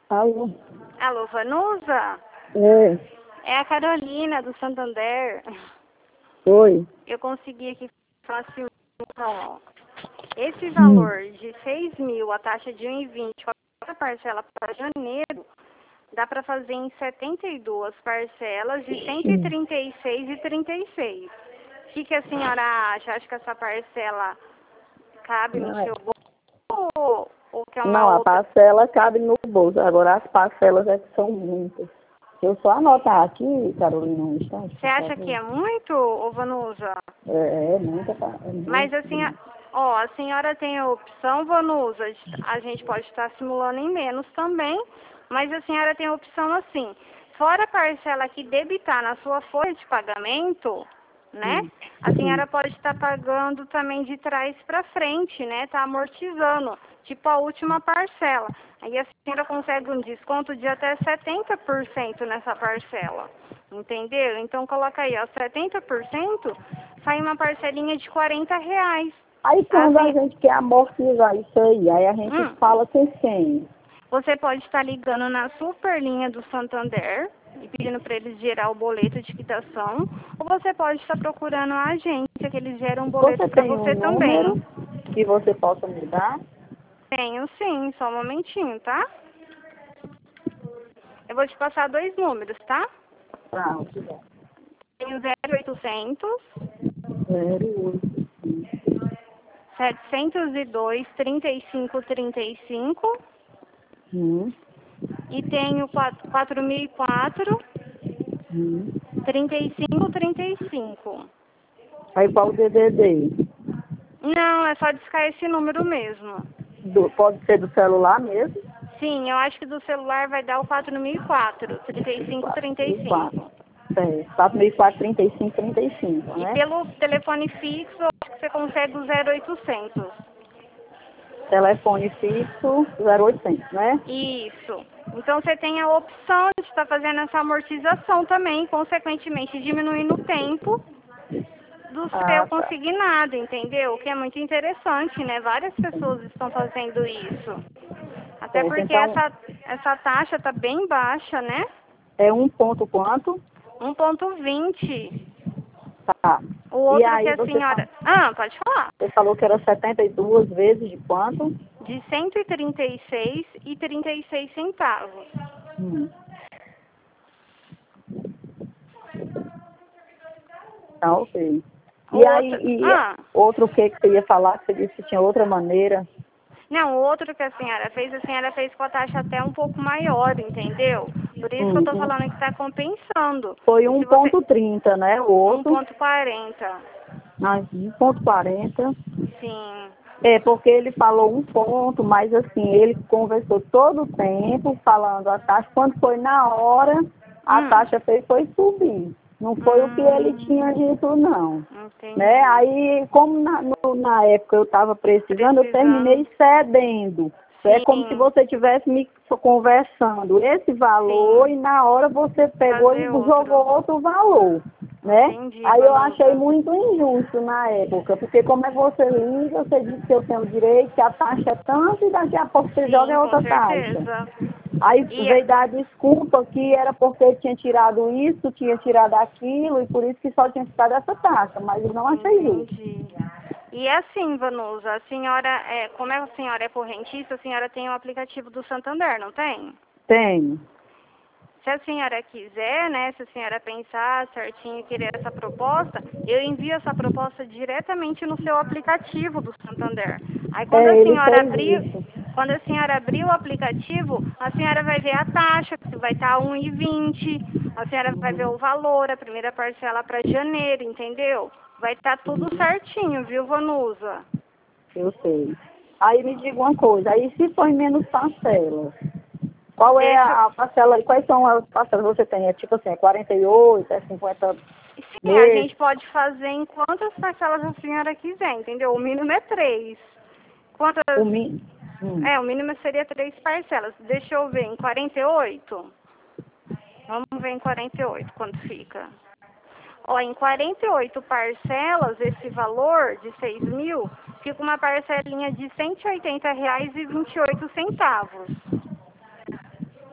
Alô? Alô, Vanusa? É, É a Carolina, do Santander. oi. Eu consegui aqui falar assim, ó, esse valor de 6.000, a taxa de 1,20, a parcela para janeiro, dá para fazer em 72 parcelas de 136,36. O que a senhora acha? Acha que essa parcela cabe no Não, seu bolso ou que é uma não, a outra? parcela cabe no bolso. Agora as parcelas é que são muitas. Se eu só anotar aqui, Carolina, um instante. Você acha que é muito, ô Vanusa? É muita. Mas assim, ó, a senhora tem a opção, Vanusa, a gente pode estar simulando em menos também, mas a senhora tem a opção assim, fora a parcela que debitar na sua folha de pagamento, né? A senhora pode estar pagando também de trás para frente, né? Tá amortizando, tipo a última parcela. Aí a senhora consegue um desconto de até 70% nessa parcela, entendeu? Então coloca aí, ó, 70%, sai uma parcelinha de R$ 40. Aí quando a Assim, gente quer amortizar isso aí a gente fala com quem? você pode estar ligando na superlinha do Santander e pedindo para eles gerar o boleto de quitação, ou você pode estar procurando a agência que eles geram um boleto Você para tem um você número também. que você possa me dar? Tenho sim, só um momentinho, tá? Eu vou te passar dois números, tá? Tá, obrigada. Tenho 0800 08. 702 3535 e tenho 4004 3535. Aí qual o DDD? Não, é só discar esse número mesmo. Pode ser do celular mesmo? Sim, eu acho que do celular vai dar o 4004, 3535. É, 4004, 35, 35, E né? pelo telefone fixo, eu acho que você consegue o 0800. Telefone fixo 0800, né? Isso. Então você tem a opção de estar fazendo essa amortização também, consequentemente diminuindo o tempo do seu Ah, tá. consignado, entendeu? O que é muito interessante, né? Várias pessoas estão fazendo isso. Até Certo. porque Então, essa taxa está bem baixa, né? é um ponto quanto? 1,20. Tá. O E outro que aí a senhora... Ah, pode falar. você falou que era 72 vezes de quanto? De 136,36 centavos. Hum. Tá, ok. O E aí, outro... e Ah, outro que você ia falar, que você disse que tinha outra maneira? não, o outro que a senhora fez com a taxa até um pouco maior, entendeu? Por isso que eu tô falando que está compensando. Foi E se você... 1,30, né? O outro. 1,40. Ah, 1,40. Sim. É, porque ele falou um ponto, mas assim, ele conversou todo o tempo falando a taxa. Quando foi na hora, a taxa foi subir. Não foi o que ele tinha dito, não. Né? Entendi. Aí, como na época eu estava precisando, eu Precisando. terminei cedendo. É como se Sim, você estivesse me conversando esse valor sim. e na hora você pegou e Fazer jogou outro. outro valor, né? Entendi, Aí eu achei Vanusa. muito injusto na época, porque como é que você liga, você diz que eu tenho direito, que a taxa é tanto e daqui a pouco você Sim, joga com outra taxa. certeza. Aí E, veio dar desculpa que era porque tinha tirado isso, tinha tirado aquilo, e por isso que só tinha ficado essa taxa, mas eu não achei justo. entendi. E assim, Vanusa, a senhora, como a senhora é correntista, a senhora tem o aplicativo do Santander, não tem? Tenho. Se a senhora quiser, né, se a senhora pensar certinho e querer essa proposta, eu envio essa proposta diretamente no seu aplicativo do Santander. Aí É, ele fez isso. quando a senhora abrir o aplicativo, a senhora vai ver a taxa, que vai estar 1,20, a senhora vai ver o valor, a primeira parcela para janeiro, entendeu? Vai estar tudo certinho, viu, Vanusa? Eu sei. Aí me diga uma coisa, aí se for em menos parcelas, qual é Deixa, a parcela, quais são as parcelas que você tem? É tipo assim, é 48, é 50 sim, a meses? gente pode fazer em quantas parcelas a senhora quiser, entendeu? O mínimo é 3. O Quantas? mínimo? O mínimo seria 3 parcelas. Deixa eu ver, em 48? Vamos ver em 48 quanto fica. Ó, em 48 parcelas, esse valor de 6.000, fica uma parcelinha de R$ 180,28.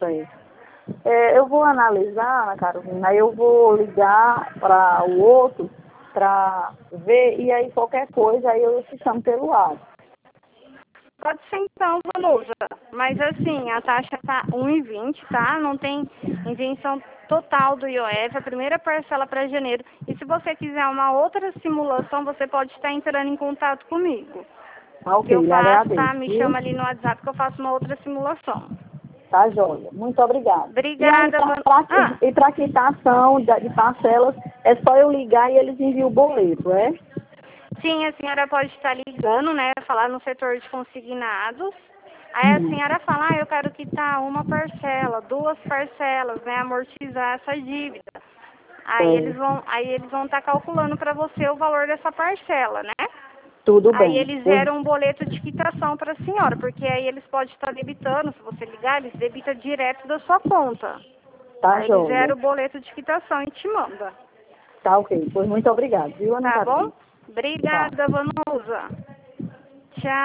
certo. Eu vou analisar, Ana Carolina, aí eu vou ligar para o outro para ver, e aí qualquer coisa, aí eu te chamo pelo lado. Pode ser então, Vanusa. Mas assim, a taxa tá 1,20, tá? Não tem isenção total do IOF, a primeira parcela para janeiro. E se você quiser uma outra simulação, você pode estar entrando em contato comigo. Que Ok, eu lhe faço, tá? agradeço, Me viu? chama ali no WhatsApp que eu faço uma outra simulação. Tá, joia. Muito obrigada. E aí, Obrigada, para quitação de parcelas, é só eu ligar e eles enviam o boleto, é? sim, a senhora pode estar ligando, né? Falar no setor de consignados. Aí a senhora fala, eu quero quitar uma parcela, duas parcelas, né? Amortizar essa dívida. Aí eles vão estar calculando para você o valor dessa parcela, né? Tudo Aí bem. eles geram um boleto de quitação para a senhora, porque aí eles podem estar debitando, se você ligar, eles debitam direto da sua conta. Tá, Aí eles joia. geram o boleto de quitação e te manda. Tá, ok. Pois muito obrigada, viu, Ana Tá bom? Carolina? Tá. Obrigada, Vanusa. Tchau.